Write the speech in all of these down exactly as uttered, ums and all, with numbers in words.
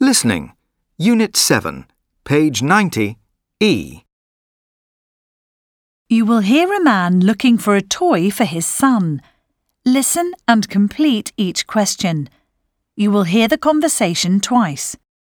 Listening. Unit seven, page ninety, E. You will hear a man looking for a toy for his son. Listen and complete each question. You will hear the conversation twice.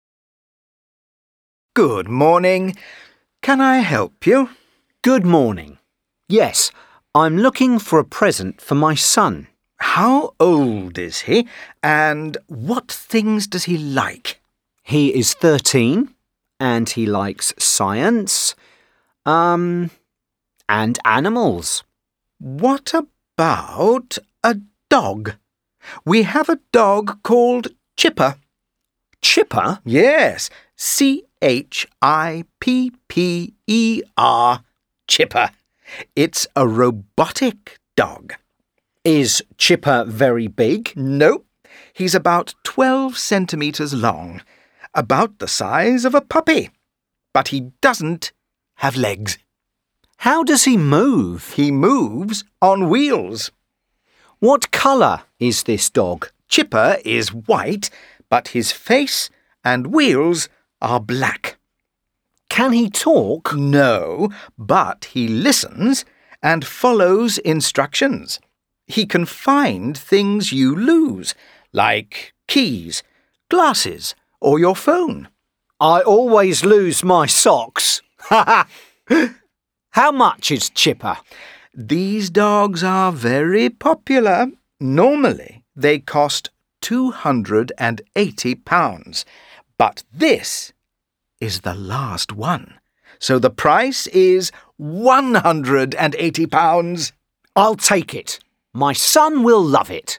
Good morning. Can I help you? Good morning. Yes, I'm looking for a present for my son. How old is he, and what things does he like? He is thirteen, and he likes science, um, and animals. What about a dog? We have a dog called Chipper. Chipper? Yes, C H I P P E R, Chipper. It's a robotic dog. Is Chipper very big? Nope. He's about twelve centimetres long, about the size of a puppy. But he doesn't have legs. How does he move? He moves on wheels. What colour is this dog? Chipper is white, but his face and wheels are black. Can he talk? No, but he listens and follows instructions. He can find things you lose, like keys, glasses, or your phone. I always lose my socks. How much is Chipper? These dogs are very popular. Normally, they cost two hundred and eighty pounds, but this is the last one. So the price is one hundred and eighty pounds. I'll take it. My son will love it.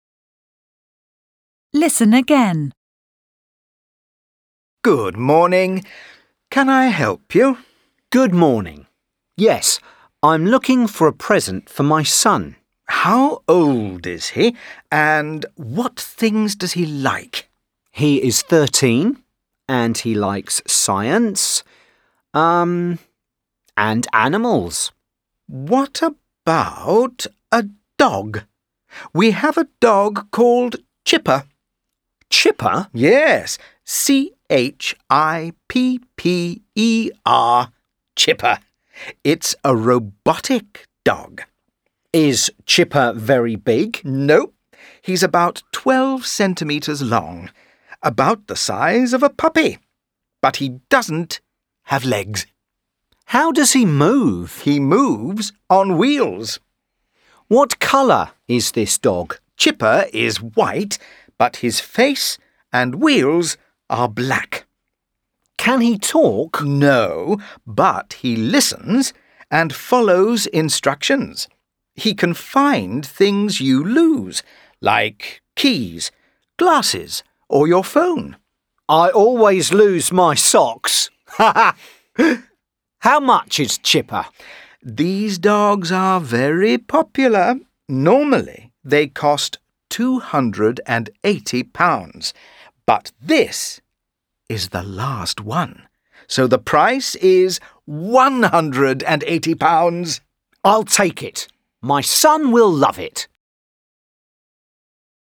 Listen again. Good morning. Can I help you? Good morning. Yes, I'm looking for a present for my son. How old is he, and what things does he like? He is thirteen, and he likes science, um, and animals. What about a dog? We have a dog called Chipper. Chipper? Yes, C H I P P E R, Chipper. It's a robotic dog. Is Chipper very big? Nope. He's about twelve centimetres long, about the size of a puppy. But he doesn't have legs. How does he move? He moves on wheels. What colour is this dog? Chipper is white, but his face and wheels are black. Can he talk? No, but he listens and follows instructions. He can find things you lose, like keys, glasses, or your phone. I always lose my socks. How much is Chipper? These dogs are very popular. Normally, they cost two hundred and eighty pounds, but this is the last one. So the price is one hundred and eighty pounds. I'll take it. My son will love it.